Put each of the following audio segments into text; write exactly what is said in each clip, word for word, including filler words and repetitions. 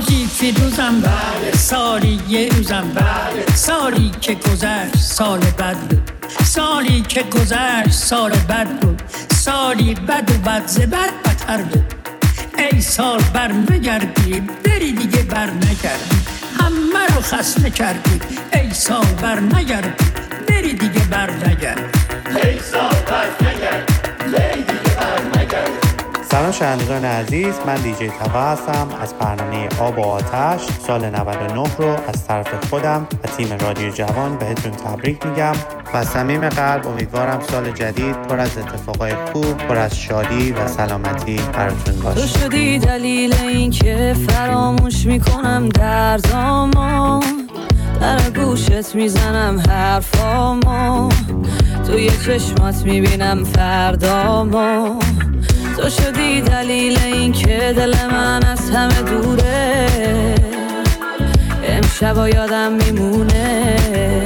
بازی فیروزم بله، سالی یه روزم بله، سالی که گذشت سال بد بود، سالی که گذشت سال بد بود، سالی بد و بد ز بد بدتر بود. ای سال بر نگردی بری دیگه بر نگردی، همه رو خسته کردی. ای سال بر نگردی بری دیگه بر نگردی، ای سال بر نگردی بری دیگه بر نگردی. سلام شنوندگان عزیز، من دیجی تقا هستم از برنامه آب و آتش. سال نود و نه رو از طرف خودم و تیم رادیو جوان بهتون تبریک میگم و از صمیم قلب امیدوارم سال جدید پر از اتفاقای خوب، پر از شادی و سلامتی براتون باشه. تو شدی دلیل این که فراموش میکنم دردامو، در گوشت میزنم حرفامو، توی چشمات میبینم فردامو. تو شدی دلیل این که دل من از همه دوره، امشبا یادم میمونه.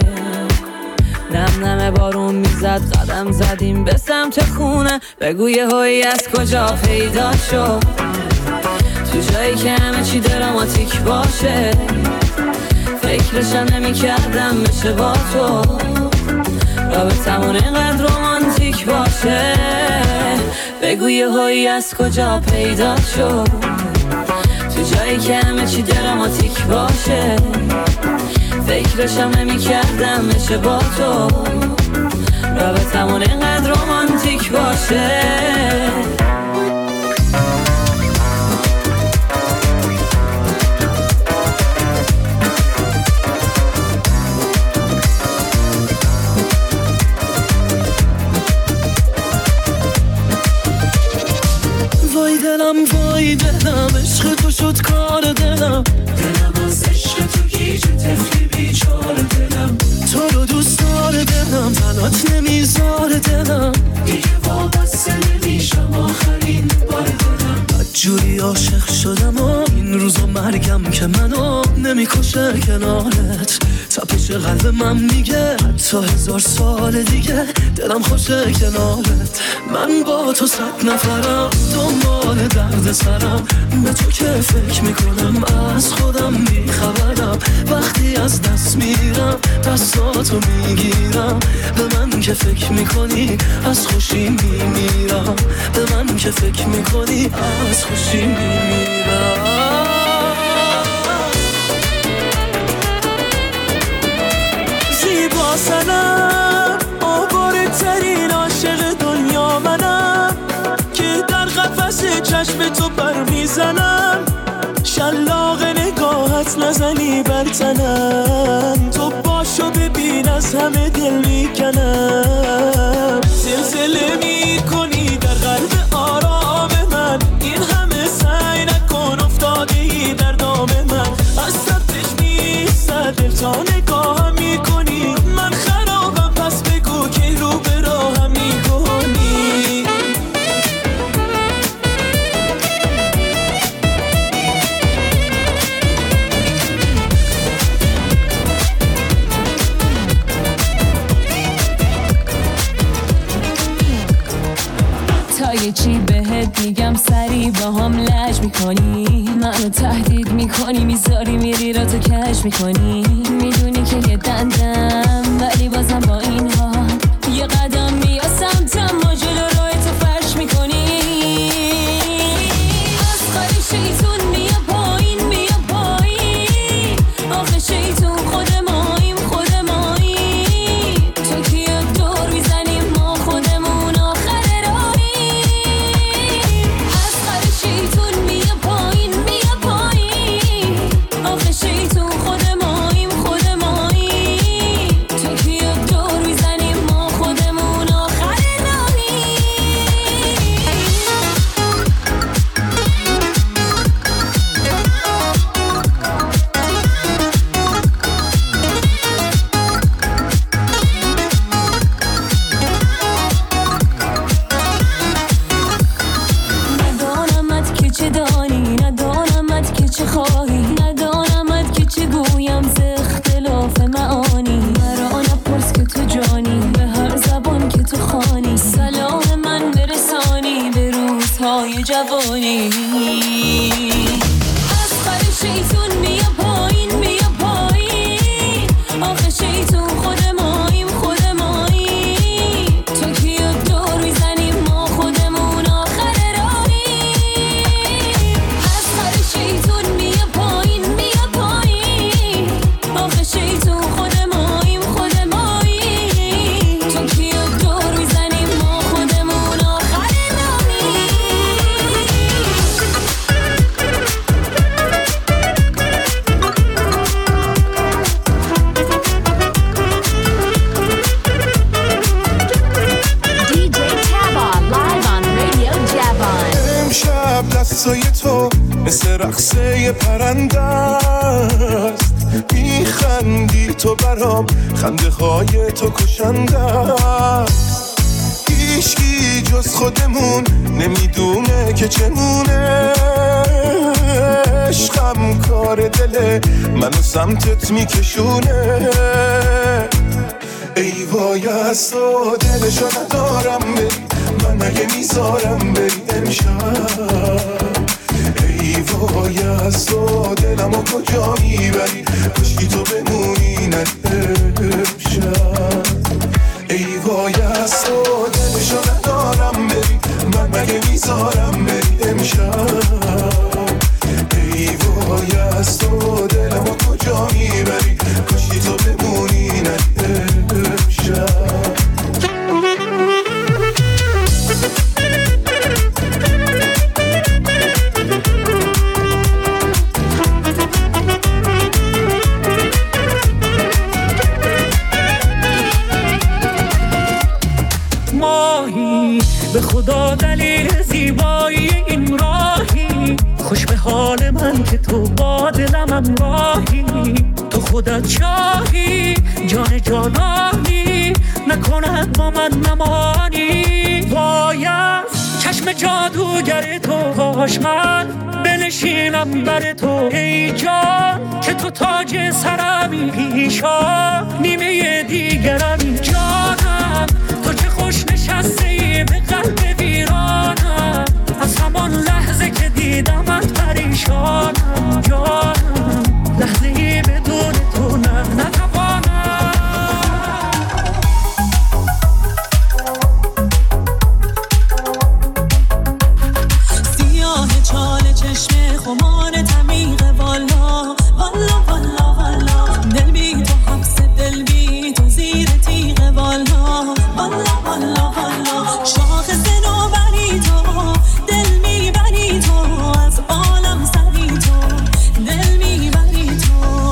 نم نم بارون میزد قدم زدیم به سمت خونه، بگو یه هایی از کجا پیدا شد، تو جایی که همه چی دراماتیک باشه. فکرشم نمی کردم بشه با تو، رابطمون اینقدر رومانتیک باشه. بگو یه هایی از کجا پیدا شد، تو جایی که همه چی دراماتیک باشه. فکرشم نمی کردم بشه با تو، رابطمون اینقدر رومانتیک باشه. وای دلم وای دلم، عشق تو شد کار دلم، دلم از عشق تو گیج تفلی بیچاره دلم. تو رو دوست داره دلم، تنات نمیذاره دلم، دیگه وابسته نمیشم آخرین بار دلم. بدجوری عاشق شدم و این روزا مرگم که منو نمیکشه کنارت. تپش قلب من میگه حتی هزار سال دیگه دلم خوشه کنارت. من با تو صد نفرم، دنبال درد سرم، به تو که فکر میکنم از خودم بیخبرم. وقتی از دست میرم دستاتو میگیرم، به من که فکر میکنی از خوشی میمیرم، به من که فکر میکنی از خوشی میمیرم. زیبا سنم آواره ترین عاشق دنیا منم، که در قفس چشم تو پر میزنم. شلاق نگاهت نزنی بر تنم، تو باشو ببین از همه دل میکنم. زلزله میکنی در قلب آرام من، این همه سعی نکن افتادی در دام من. از سبتش میسته دل تا نگاهم میکنی، من خرابم پس بگو که رو به راهم میکنی. تا یه چی بهت میگم سری با هم لج میکنی، منو تهدید میکنی، میذاری میری را تو کش میکنی. میدونی که یه دندم ولی بازم با این حال یه قدم میاسم تما جلو راه تو فرش میکنی. از خالی شیطون میا پایین میا پایین، آخه شیطون خود ماییم خود ماییم. تو کیا دور میزنیم ما خودمون آخر راهیم. از خالی شیطون میا پایین میا پایین، آخه شیطون خود ماییم خود ماییم. تو کیا دور میزنیم ما خودمون آخر راهیم. ندانمت که چه دانی، ندانمت که چه خواهی، ندانمت که چه گویم ز اختلاف معانی. مرا نپرس که تو جانی، به هر زبان که تو خوانی. سلام من برسانی به روزهای جوانی. از خر شیطان یه پرنده است، میخندی تو برام، خنده های تو کشنده است. هیچکی جز خودمون نمیدونه که چمونه، عشقم کار دله منو سمتت میکشونه. ای وای از تو دلشو ندارم بری، من اگه میذارم بری امشب. ای وای از تو دلمو کجا میبری، کشکی تو بمونی نه امشب. ای وای از تو دلشو ندارم بری، من مگه میذارم بری امشب. ای وای از تو دلمو کجا میبری، کشکی تو بمونی نه امشب. به خدا دلیل زیبایی این راهی، خوش به حال من که تو با دلم همراهی. تو خودت شاهی جان جانانی، نکند با من نمانی. وای از چشم جادوگر تو، کاش من بنشینم بر تو. ای جان که تو تاج سرمی، پیشا نیمه دیگرمی. جانم تو چه خوش نشسته ای به قلب ویرانم، از همان لحظه که دیدمت پریشانم. جانم لحظه ای بدون تو نه نتوانم. سیاه چال چشم خمار تمیغ والا والا والا والا، دل بی تو حبس دل بی تو زیر تیغ والا والا والا والا. شاخ سنوبری تو، دل میبری تو، از عالم سری تو، دل میبری تو.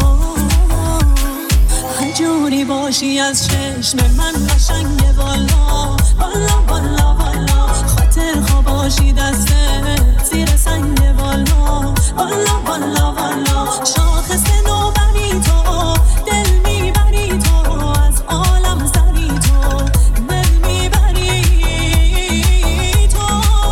هر جوری باشی از چشم من قشنگ والا والا والا والا. خاطر خواب باشی دسته زیر سنگ والا والا والا والا. شاخ سنوبری تو، دل میبری تو، از عالم سری تو، دل میبری تو.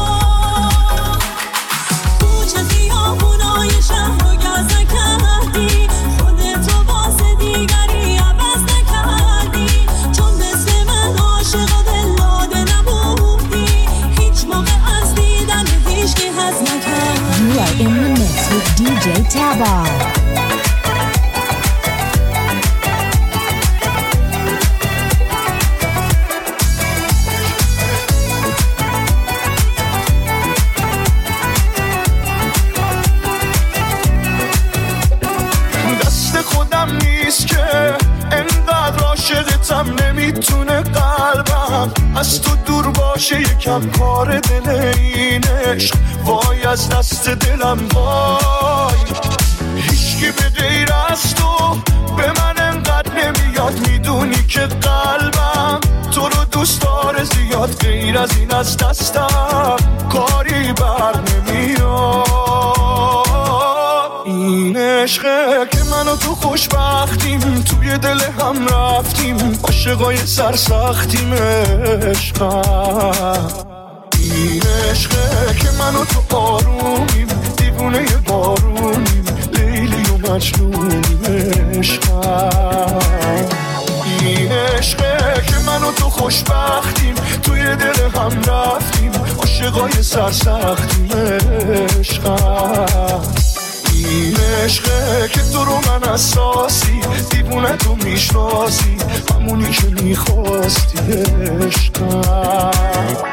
کوچه خیابونای شهر رو گز نکردی، خودتو واسه دیگری عوض نکردی. چون مثل من عاشق و دل داده نبودی، هیچ موقع از دیدن هیچکی حظ نکردی. You are in the mix with دی جی Tabar. دست خودم نیست که انقدر عاشقتم، نمیتونه قلبم از تو دور باشه. یکم کار دل این عشق، وای از دست دلم وای. هیچکی به غیر از تو به من انقدر نمیاد، میدونی که قلبم تو رو دوست داره زیاد. غیر از این از دستم کاری بر نمیاد. این عشقه که من و تو خوشبختیم، توی دل هم رفتیم، عاشقای سرسختیم. عشقم این عشقه که من و تو آرومیم، دیوونه بارونیم، لیلی و مجنونیم. عشقم این عشقه که من و تو خوشبختیم، توی دل هم رفتیم، عاشقای سرسختیم. عشقم این عشقه که تو رو من اساسی، دیوونه تو میشناسی، همونی که میخواستی. عشقم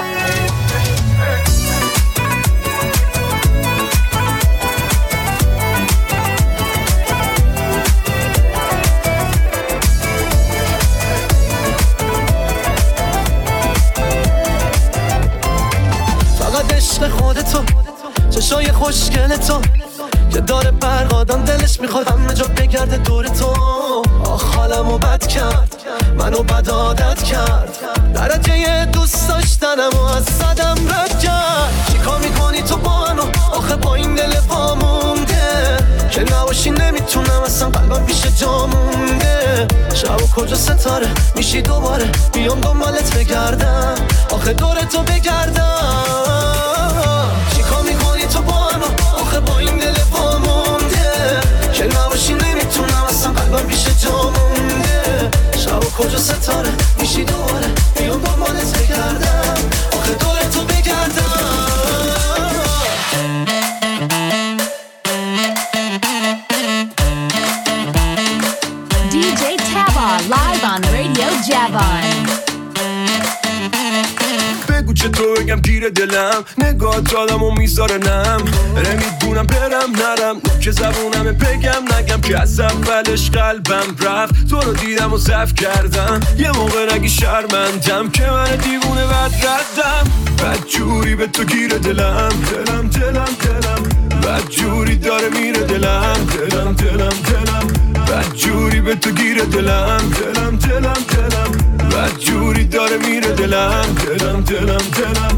فقط عشق خودتو، چشای خوشگل تو که داره برقادان، دلش میخواد همه جا بگرده دور تو. آخ حالمو بد کرد، منو بد عادت کرد، درجه دوست داشتنم و از صدم رد کرد. چیکار میکنی تو با منو آخه با این دل پا مونده؟ پیش جا مونده. شب و کجا ستاره میشی دوباره بیام دنبالت بگردم، آخه دور تو بگردم. چیکار میکنی تو با من آخه با این دل با مونده، که نباشی نمیتونم اصلا قلبم پیش جا مونده. شب و کجا ستاره میشی دوباره بیام دنبالت بگردم، آخه دور تو بگردم. Live on Radio Javon. بگو چطور بگم گیر دلم، نگاهت آدمو میذاره نم. نمیدونم برم نرم، که زبونم بگم نگم که از اولش قلبم رفت. تو رو دیدم و ضعف کردم، یه موقع نگی شرمندم که من دیوونه بد ردم. بد جوری به تو گیر دلم، دلم دلم دلم بد جوری داره میره دلم، دلم دلم دلم بد جوری به تو گیر دلم، دلم دلم دلم بد جوری داره میره دلم، دلم دلم دلم.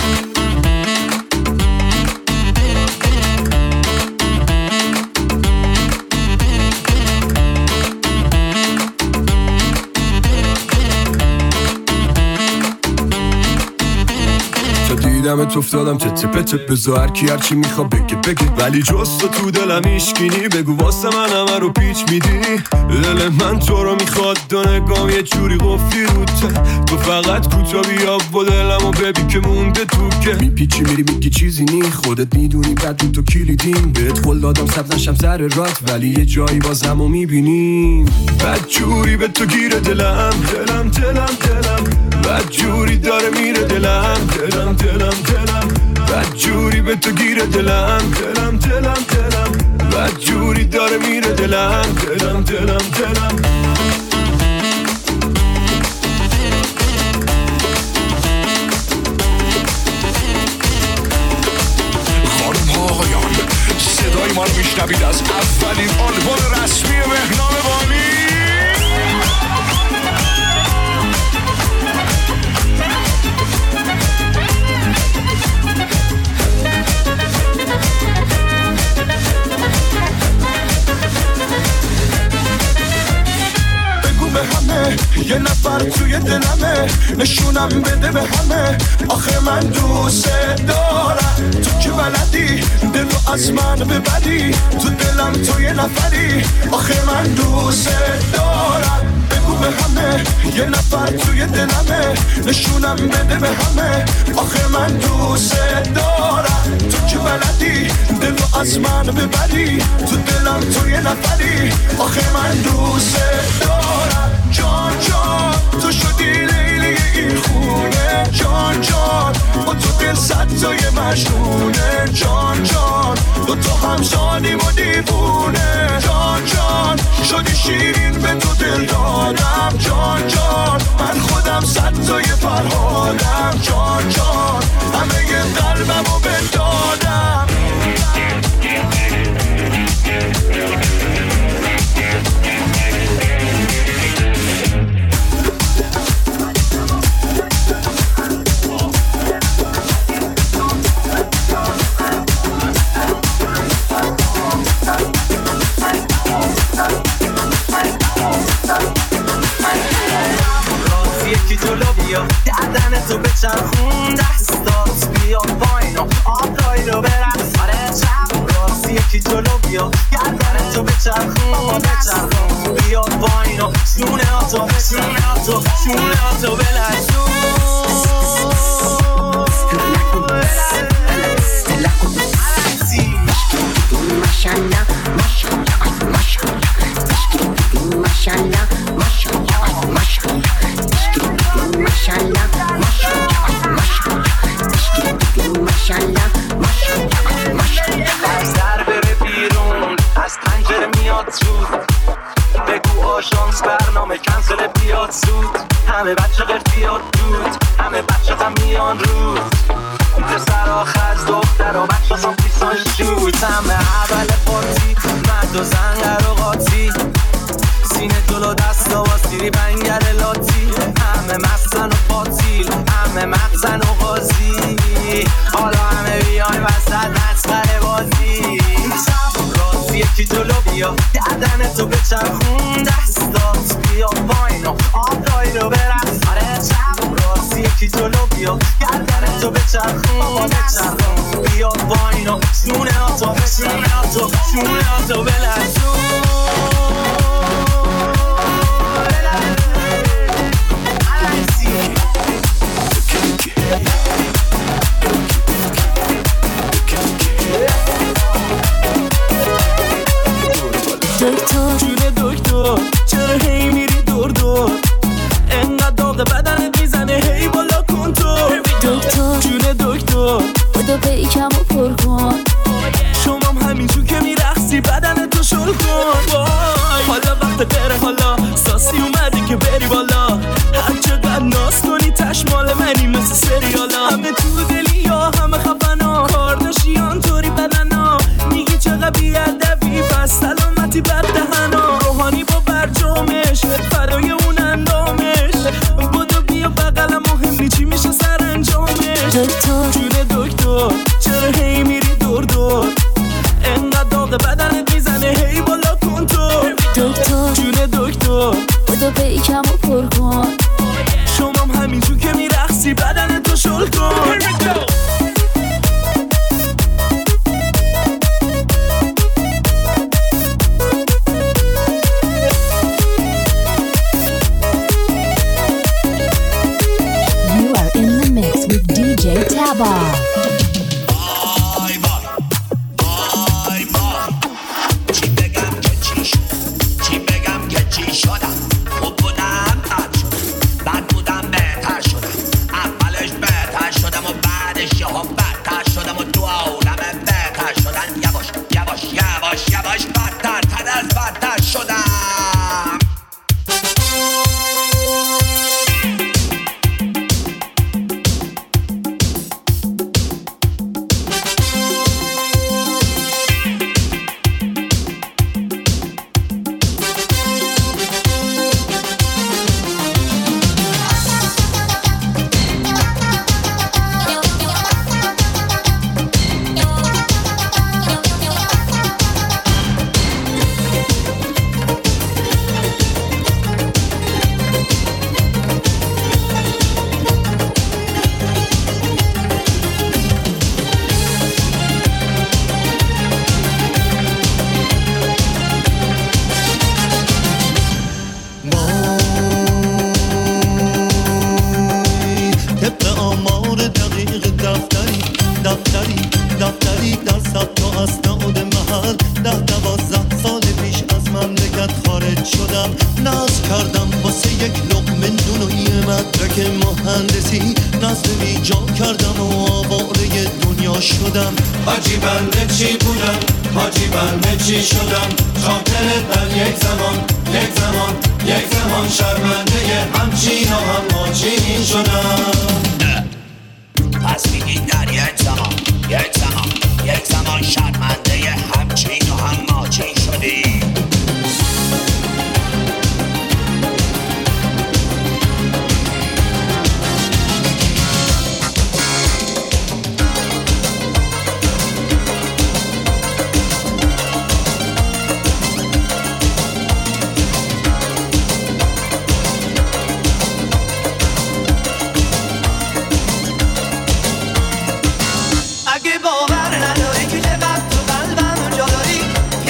دیدمت افتادم تته پته، بزا هر کی هرچی میخوا بگه بگه، ولی جز تو تو دلم ایشگینی. بگو واسه من همه رو پیچ میدی، دل من تو رو میخواد، دو نگام یه جوری قفلی روته. تو فقط کوتا بیا با دلمو ببین که مونده تو که میپیچی میری میگی چیزی نی، خودت میدونی بعد تو کلیدیم. بهت قول دادم سبز نشم سر رات، ولی یه جایی بازمو میبینیم. بد جوری به تو گیر دلم، دلم دلم دلم بد جوری داره میره دلم، دلم دلم دلم بد جوری به تو گیر دلم، دلم دلم دلم بد جوری داره میره دلم، دلم دلم دلم. خانم ها آقایان، صدای ما رو میشنوید از اولین آلبوم رسمی مهنام بانی. یه نفر توی دلمه، نشونم بده به همه، آخه من دوست دارم. تو که بلدی دلو از من ببری، تو دلم تو یه نفری، آخه من دوست دارم. بگو به همه یه نفر توی دلمه، نشونم بده به همه، آخه من دوست دارم. تو که بلدی دلو از من ببری، تو دلم تو یه نفری، آخه من دوست دارم. جان جان تو شدی لیلی این خونه، جان جان با تو دل صد تای مجنونه، جان جان دو تا هم شانیم و دیوونه، جان جان شدی شیرین به تو دل دادم، جان جان من خودم صد تای فرهادم، جان جان همه ی قلبم رو بدادم. دردن تو بچرخون، دستات بیا پایین و آبرایی رو برقص. آره چپ راست یکی جلو بیا، گردن تو بچرخون بچرخون بیا پایین و شونه هاتو شونه هاتو شونه هاتو بلرزون. ماشالله ماشالله ماشالله ماشالله ماشالله ماشالله ماشالله ماشالله ماشالله از در بره بیرون، از پنجره میاد زود، بگو آژانس برنامه کنسل بیاد زود. همه بچه قرفیات دود، همه بچه هم میان رود، پسر آخر از دختر و بچه هم پیسان شود. همه اول پارتی مرد و زنگر و قاطی، سینه جلو دست و واسیری بنگر لاتی. همه مخزن و پاتیل، همه مخزن و غازی، حالا همه بیای وسط مسخره بازی. راست یکی یکی جلو بیا گردنتو بچرخون دستات بیا پایین و آقایی رو برقص آره چپ راست یکی جلو بیا گردنتو بچرخون بچرخون بیا پایین و شونه هاتو شونه هاتو شونه هاتو بلرزون دکتر جون دکتر چرا هی میری دور دور انقدر داغ بدنت میزنه هی بالا کن تو دکتر جون دکتر بودو پیکم و پر کن شمام همینجور که میرقصی بدنتو شل کن وای حالا وقت غیره حالا ساسی اومدی که بری بالا هر چقدر ناز کنی تش مال منی مثل سریالا همه تو دلی یا همه خفنا کارداشیان طوری بدنا میگی چقدر بیادبی پس سلامتی بد دهنا روحانی با برجامش فرای اون اندامش بودو بیا بقلم مهم نی چی میشه سر انجامش دکتر جون دکتر چرا هی میری دور دور انقدر داغ بدنت میزنه هی بالا کن تو دکتر جون دکتر بودو پیکم و پر کن شمام همینجور که میرقصی بدنتو شل کن You are in the mix with دی جی Taba. حاجی بنده چی بودم حاجی بنده چی شدم خاطرت من یک زمان یک زمان یک زمان شرمنده همچین و هماچین شدم پس میگی در یک زمان یک زمان یک زمان شرمنده همچین و هماچین شدی اگه باور نداری که چقدر تو قلبم جا داری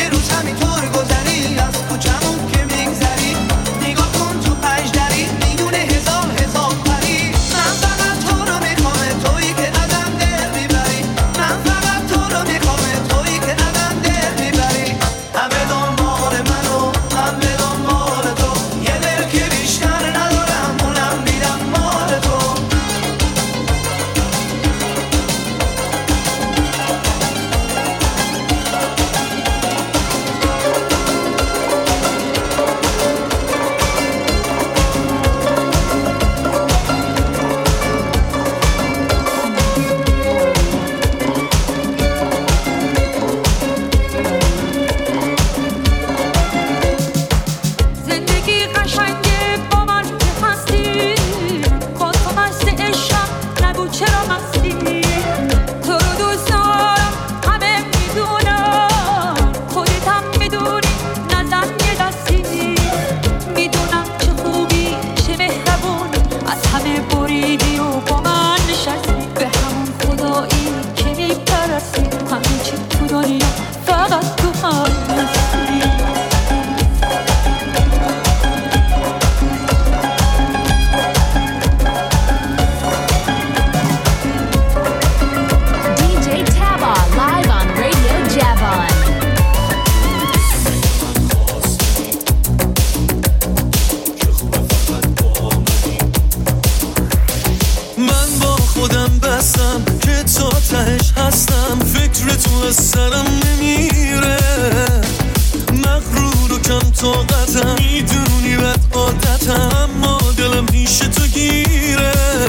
از سرم نمیره، مغرور و کم طاقتم، میدونی بد عادتم، اما دلم پیش تو گیره،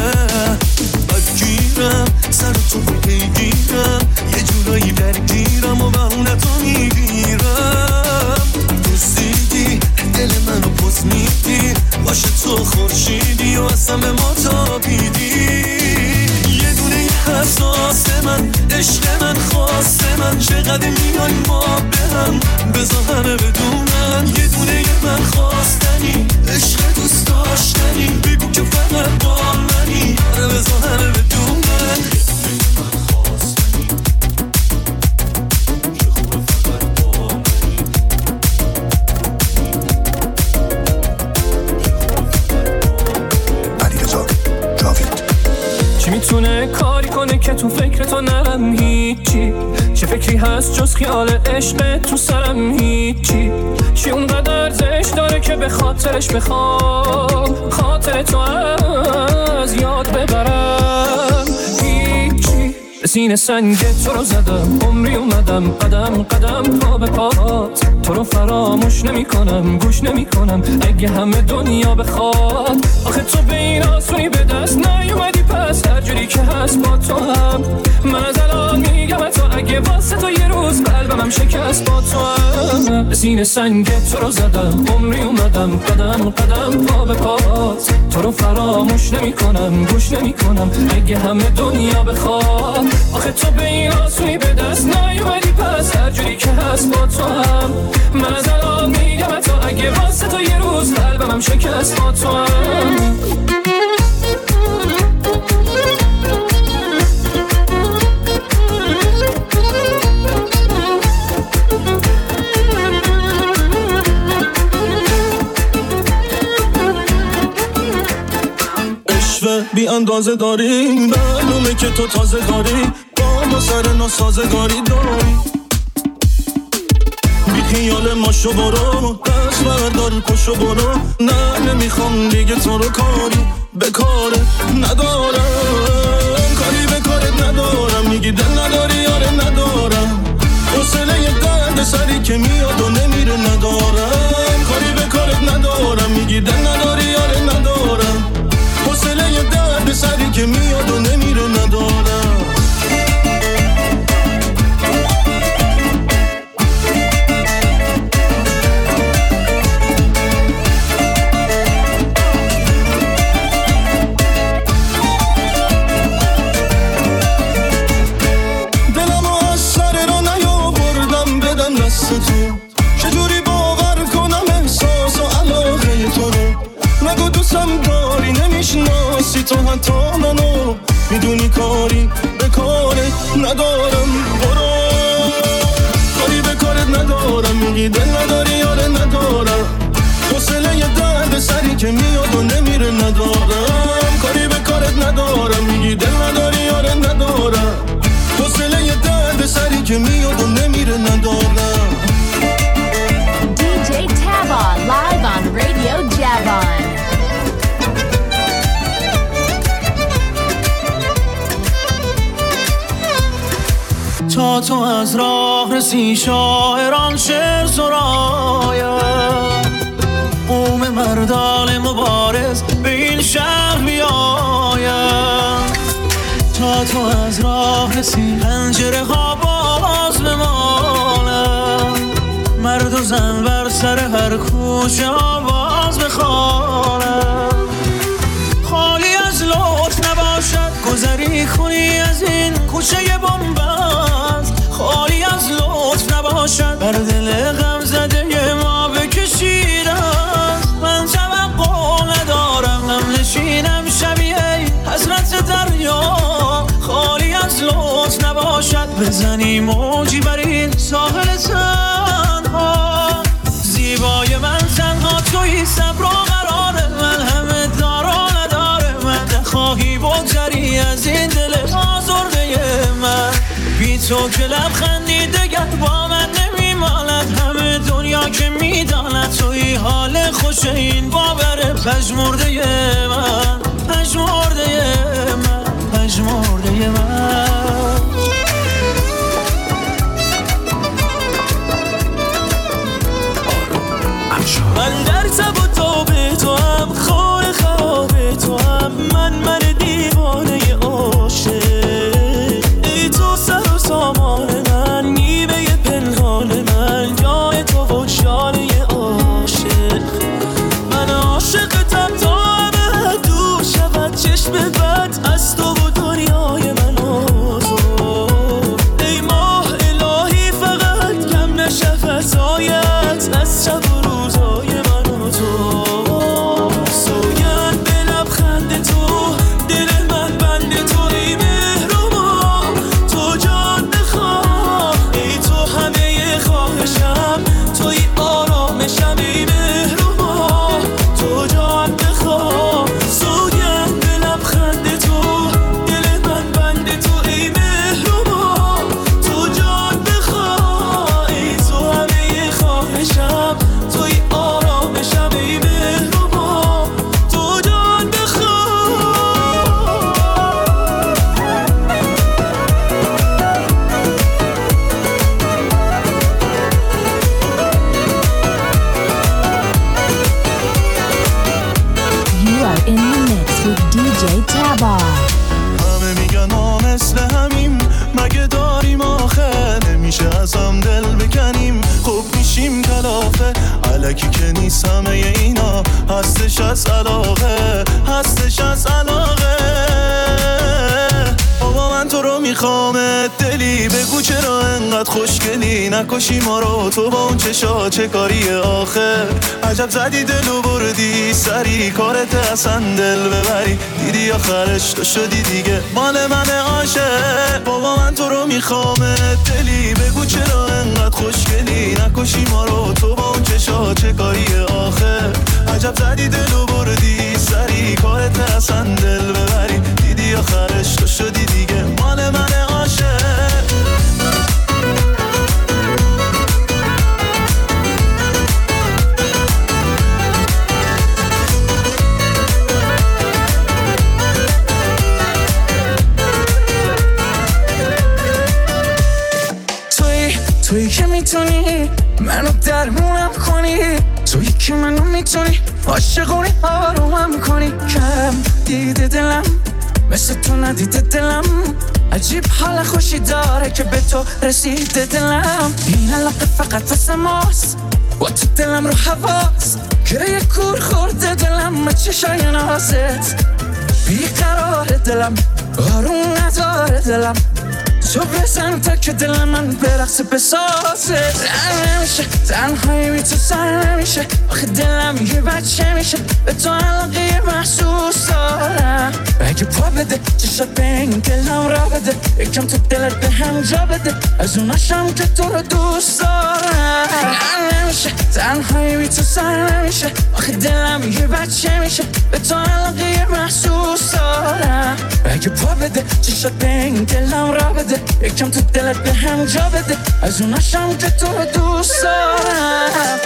بدگیرم سر تو پیگیرم، یه جورایی درگیرم و بهونه تو میگیرم، دوستیدی دل منو پس میدی، باشه تو خورشیدی و اصلا به ما تابیدی، یه دونه حساس من، عشق من، خواست من، چقدر میای ما به هم، بذار همه بدونن، یه دونه من خواستنی، عشق دوست داشتنی، بگو که فقط با منی، آره بذار همه بدونن، چی میتونه کاری کنه که تو فکر تو نرم هیچی، چه فکری هست جز خیال عشق تو سرم هیچی، چی اونقدر ارزش داره که به خاطرش بخوام خاطر تو از یاد ببرم، هیچی به سینه سنگ تو رو زدم، عمری اومدم قدم قدم پا به پات، تو رو فراموش نمی کنم، گوش نمی کنم اگه همه دنیا بخواد، آخه تو به این آسونی به دست نیومدی، پس هر جوری که هست با تو هم، من از الان میگم تو اگه واسه تو یه روز قلبم هم شکست با تو هم، به سینه سنگ تو رو زدم، عمری اومدم قدم قدم پا به پات، تو رو فراموش نمی کنم، گوش نمی کنم اگه همه دنیا بخواد، آخه تو به این آسونی به دست نیومدی، پس هر جوری که هست با تو هم، من از الان میگم تو اگه واسه تو یه روز قلبم هم شکست با تو هم. بی اندازه داری معلومه که تو تازه داری، با ما سر ناسازگاری داری، بی خیال ما شو برو، دست بردار پشو برو، نه نمیخوام دیگه تو رو کاری به کاره ندارم، کاری به کارت ندارم، میگی دل نداری یاره ندارم، حوصله یه درد سری که میاد و نمیره ندارم، کاری به کارت ندارم، میگی دل نداری یاره ندارم، حوصله یه درد سری که میاد و نمیره ندارم. دلمو از سر رو نیاوردم بدم دست تو، چجوری باور کنم احساس و علاقه تو رو، نگو دوستم داری نمیشناسی تو حتی منو، میدونی کاری به کارت ندارم، برو کاری به کارت ندارم، میگی دل نداری یاره ندارم، حوصله یه درد سری که میاد و نمیره ندارم، کاری به کارت ندارم، میگی دل نداری یاره ندارم، حوصله یه درد سری که میاد و نمیره ندارم. دی جی Tava live on Radio Javon. تا تو از راه رسی شاعران شعر سرایم، قوم مردان مبارز به این شهر بیایم، تا تو از راه رسی پنجره ها باز بمانم، مرد و زن بر سر هر کوچه آواز بخوانم، خالی از لطف نباشد گذری کنی از این کوچه بنبست، خالی از لطف نباشد بر دل غم زده ما بکشیده است، من توقع ندارم هم نشینم شبیه حسرت دریا، خالی از لطف نباشد بزنی موجی بر این ساحل تنها، زیبای من تنها توی صبر و قرار من، همه دار و نداره من، خواهی بگذری از این دل آزرده من، بی تو که لبخندی دگر با من نمیماند، همه دنیا که میداند توی حال خوش این باور پژمرده من، پژمرده من، پژمرده من. من در تب و تاب تو هم خانه خراب تو هم من من دیوانه عاشق ای تو سر و سامان من نیمه پنهان من جای تو و شانه عاشق من عاشقتم تا همه دور شود چشم بد از تو و دنیای من و تو ای ماه الهی فقط کم نشه فضایت از شب و روزای من و تو سوگند به لبخند تو دل من بند تو ای مهربا تو جان بخواه ای تو همه خواهشم توی آرامشم ای مهربا تو جان بخواه سوگند به لبخند تو دل من بند تو ای مهربا تو جان بخواه ای تو همه خواهشم توی آرامشم ای مهربا تو جان بخواه You are in the mix with دی جی Tabar. همه میگن ما مثل همیم مگه داریم آخه نمیشه از هم دل بکنیم خوب میشیم کلافه علکی که نیست همه اینا هستش از علاقه هستش از علاقه بابا من تو رو میخوامت دلی بگو چرا انقدر خوشگلی نکشی ما رو تو با اون چشا چه کاریه آخه عجب زدی دلو بردی سری کارت اصلا دل ببری دیدی آخرش تو شدی دیگه مال من عاشق بابا من تو رو میخوامت دلی بگو چرا انقدر خوشگلی نکشی ما رو تو با اون چشا چه کاریه آخه عجب زدی دلو بردی سری کارت اصلا دل ببری دیدی آخرش تو شدی دیگه مال من عاشق توی توی که میتونی منو درمونم کنی توی که منو میتونی عاشقونی آرومم کنی کم دیده دلم مثل تو ندیده دلم عجیب حال خوشی داره که به تو رسیده دلم این علاقه فقط واسه ماست با تو دلم رو حواس گره کور خورده دلم چشای نازت بیقرار دلم آروم نداره دلم تو بزن تا که دل من برقصه بسازه رنگ نمیشه تنهایی بی تو سر نمیشه آخه دلم یه بچه میشه به تو علاقه محسوس دارم اگه پا بده چشات به این دلم را بده یکم تو دلت به هم جا بده از اوناشم که تو رو دوست دارم رنگ نمیشه تنهایی بی تو سر نمیشه آخه دلم یه بچه میشه به تو علاقه محسوس دارم اگه پا بده چشات به این دلم را بده یکم تو دلت به هم جا بده از اوناشم که تو رو دوست دارم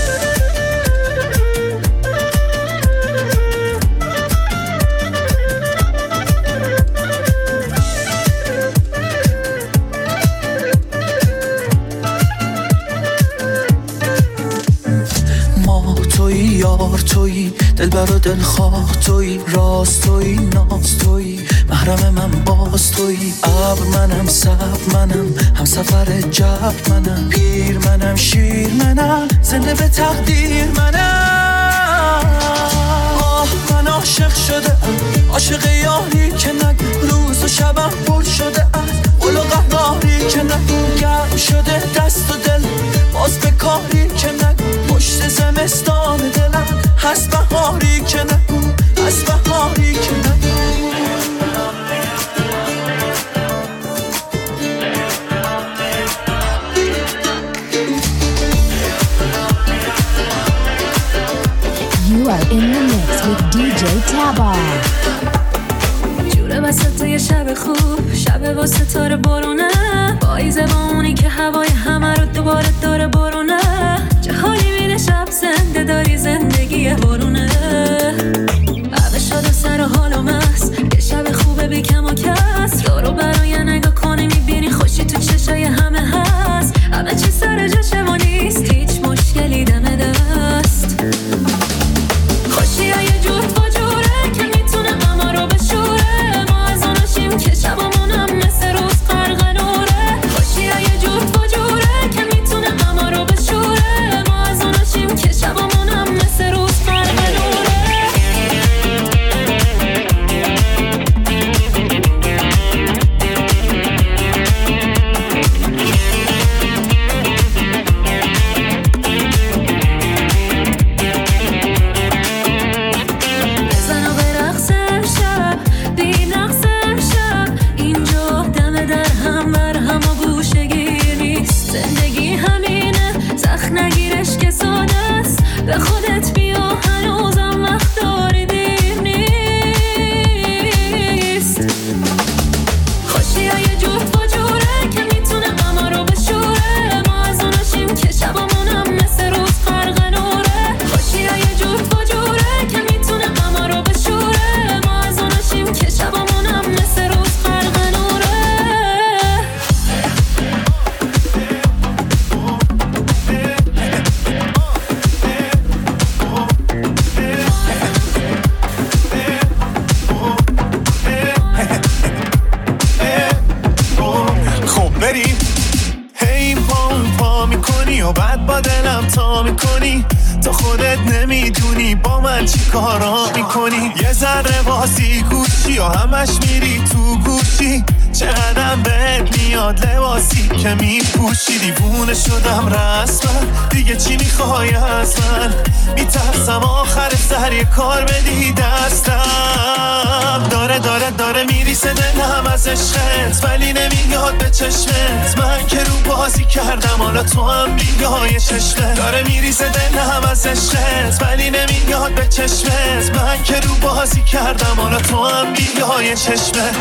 ما توی یار توی دل بر و دل خواه توی راست توی ناز توی محرم من باز توی ابر منم صبر منم هم سفر جبر منم پیر منم شیر منم زنده به تقدیر منم آه من عاشق شده ام عاشق یاری که نگو روز و شبم پر شده ام قل و قهاری که نگو گرم شده دست و دل باز به کاری که نگو پشت زمستان دلم هست بهاری که نگو هست بهاری که نگو You are in the mix with دی جی Tabar. جوره واسه یه شب خوب شب با ستاره برونه پاییزه با اونی که هوای همه رو دوباره داره برونه چه حالی میده شب زنده داری زندگی برونه همه شده سر و حال و مست یه شب خوبه بی کم و کس رو رو برای نگاه کنی میبینی خوشی تو چشای همه هست همه چی سر جاشه و نیست هیچ مشکلی دم دست سخت نگیرش که ساده است. به خودت بیا هنوزم وقت داری، دیر نیست. خوشی ها یه جور فجوره که میتونه غما رو بشوره. ما از اوناشیم که شبامونم مثل روز غرق نوره. خوشی ها یه جور فجوره که میتونه غما رو بشوره. ما از اوناشیم که شبامونم مثل روز غرق نوره. و بعد با دلم تا میکنی، تو خودت نمیدونی با من چی کارا میکنی. یه ذره بازی گوشی و همش میری تو گوشی، چقدرم بهت میاد لباسی که میپوشی. دیوونه شدم رسما، دیگه چی میخوای از من؟ میترسم آخر سر یه کار بدی دستم. داره داره داره میریسه دلم از عشقت، ولی نمیاد به چشمت. من که رو بازی کردم حالا تو هم بیای چشمت. داره میریسه دلم از عشقت، ولی نمیاد به چشمت. من که رو بازی کردم حالا تو هم بیای چشمت.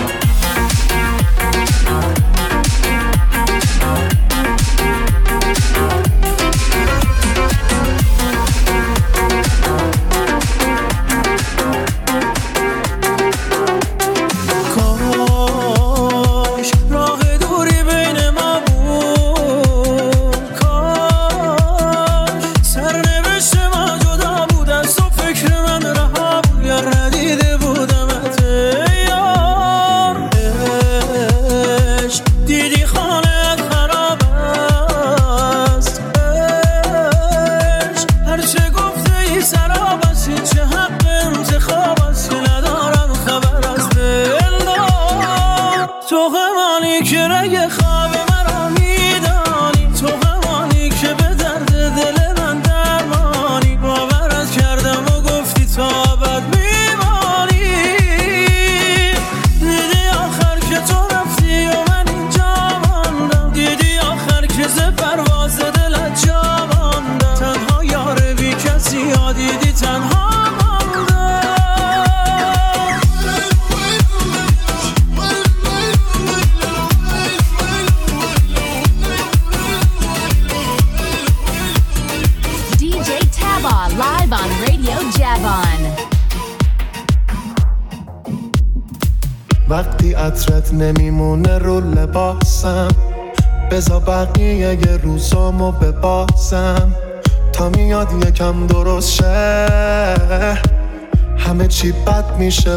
وقتی عطرت نمیمونه رو لباسم، بذار بقیه یه روزامو بباسم تا میاد یکم درست شه، همه چی بد میشه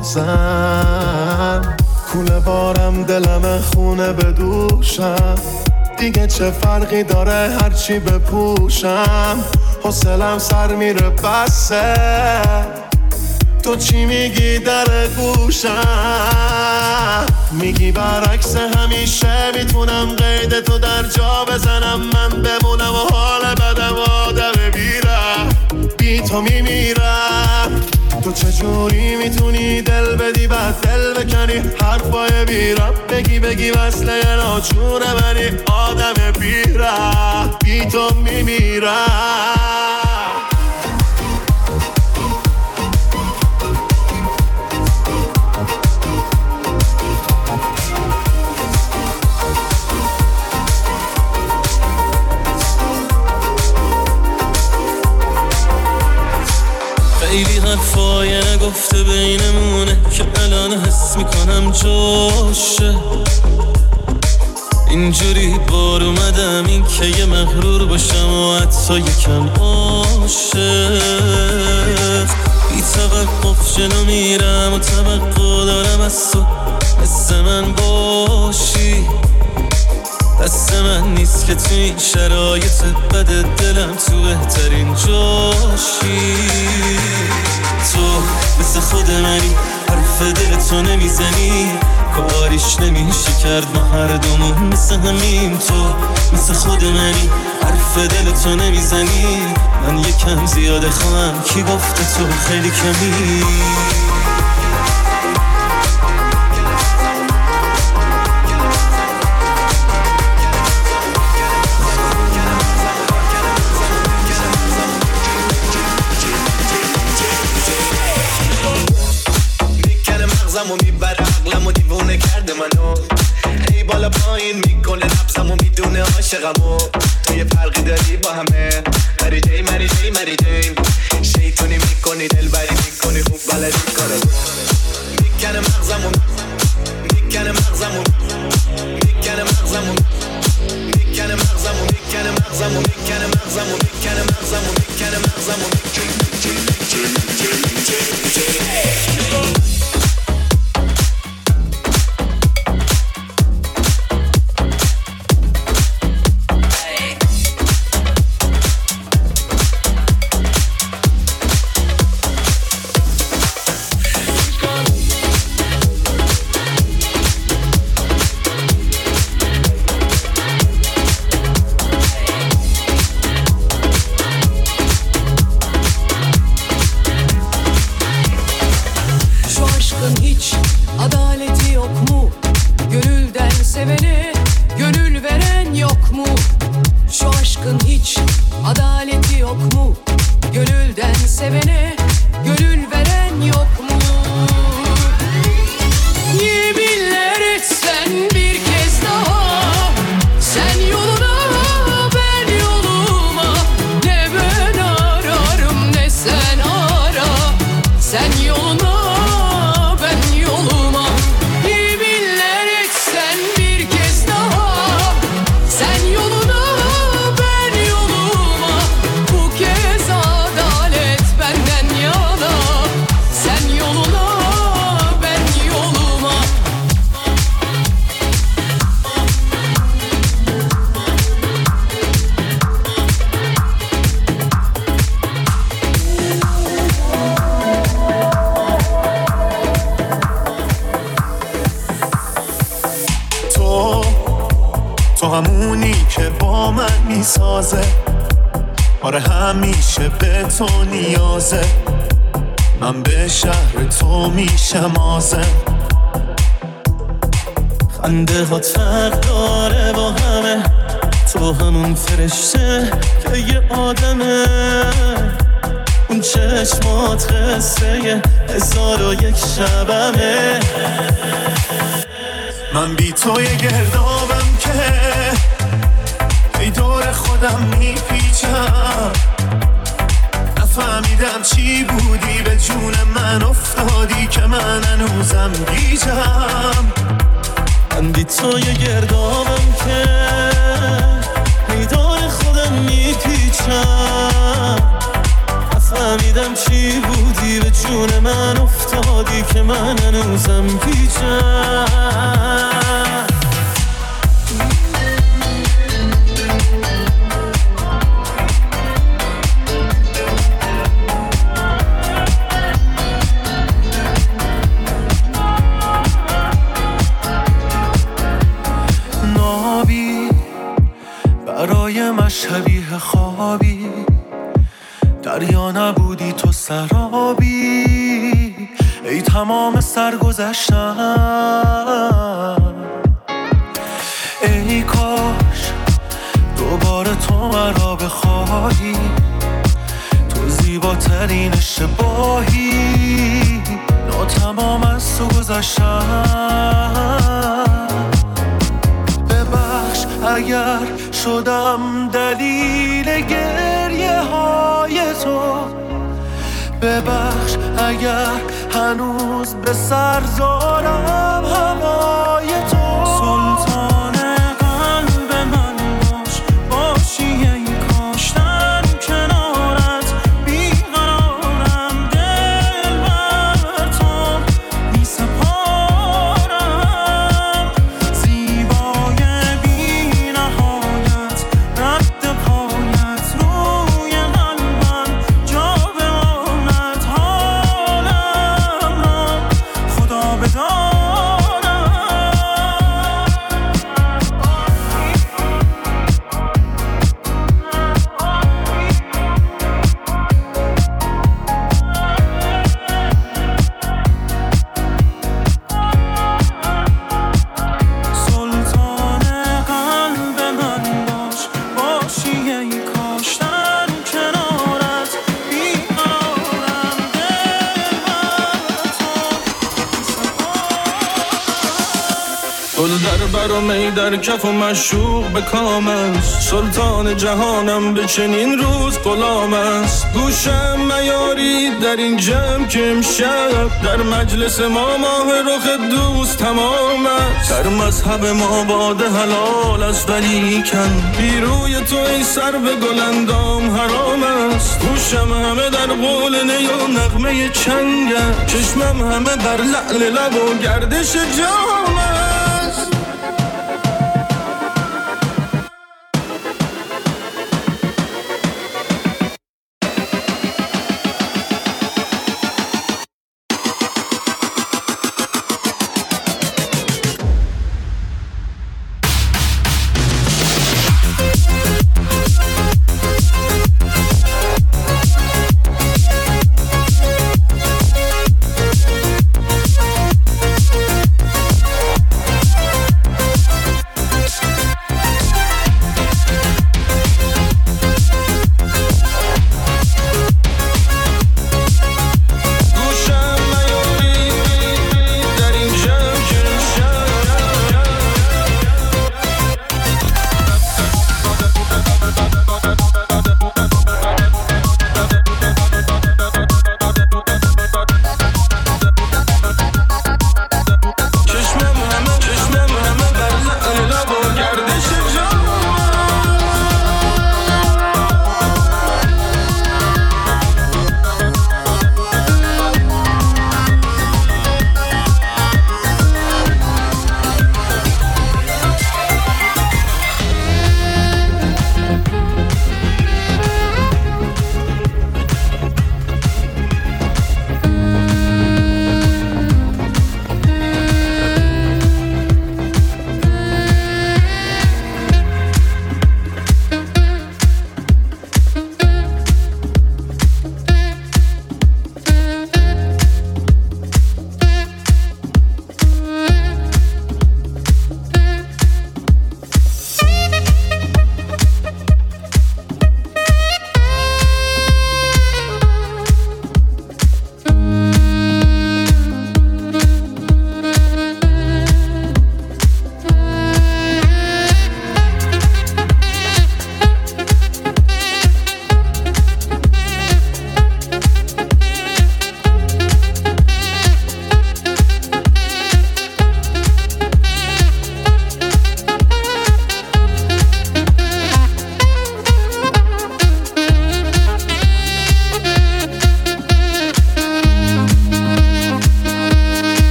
بازم. کوله بارم دلم خونه بدوشم، دیگه چه فرقی داره هرچی بپوشم. حوصلم سر میره بسه، تو چی میگی در گوشم؟ میگی برعکس همیشه میتونم قید تو در جا بزنم، من بمونم و حال بدم آدم بیرم، بی تو میمیرم. تو چجوری میتونی دل بدی بعد دل بکنی، حرفای بیرم بگی بگی وصله ناچونه منی، آدم بیرم بی تو میمیرم. خیلی حرفای نگفته بینمونه که الان حس میکنم جاشه، اینجوری بار اومدم این که یه مغرور باشم و حتی یکم عاشق. بی توقف جلو میرم و توقع دارم از تو مثل من باشی، دست من نیست که تو این شرایط بد دلم تو بهترین جاشی. تو مثل خود منی، حرف دل تو نمیزنی، کاریش نمیشه کرد ما هر دومون مثل همیم. تو مثل خود منی، حرف دل تو نمیزنی، من یکم زیاده خواهم، کی گفته تو خیلی کمی. مغزمو میبره عقلمو دیوونه کرده منو هی بالا پایین میکنه نبزمو میدونه عاشقمو تو یه فرقی داری با همه مری جی مری جی مری جی شیطونی میکنی دلبری میکنی خوب بلدی کارو میکنه مغزمو میکنه مغزمو میکنه مغزمو میکنه مغزمو میکنه مغزمو میکنه مغزمو میکنه مغزمو میکنه مغزمو آره همیشه به تو نیازه من به شهر تو میشم آزم خنده ها فرق داره با همه تو همون فرشته که یه آدمه اون چشمات قصه هزار و یک شبمه من بی تو یه گردابم که ای دور خودم میپیچم نفهمیدم چی بودی به جون من افتادی که من هنوزم گیجم من بی تو یه گردابم که ای دور خودم میپیچم نفهمیدم چی بودی به جون من افتادی که من هنوزم گیجم شبیه خوابی دریا نبودی تو سرابی ای تمام سرگذشتم ای کاش دوباره تو مرا بخواهی تو زیباترین اشتباهی ناتمام از تو گذشتم ببخش اگر شدم دلیل گریه های تو ببخش اگر هنوز به سر دارم هوای تو سلطان قلب من باش باشی ای کاشتن کنارت بیقرارم دل بر تو می سپارم زیبای بی نهایت رد پایت روی قلبم جا بماند حالم را خدا بدانم سر و می در کف و مشوق به کام است. سلطان جهانم به چنین روز غلام است. گوشم میاری در این جمع که امشب در مجلس ما ماه رخ دوست تمام است. در مذهب ما باده حلال است ولیکن بی روی تو ای سر به گلندام حرام است. گوشم همه در قول نی و نغمه چنگ، چشمم همه بر لعل لب و گردش جام است.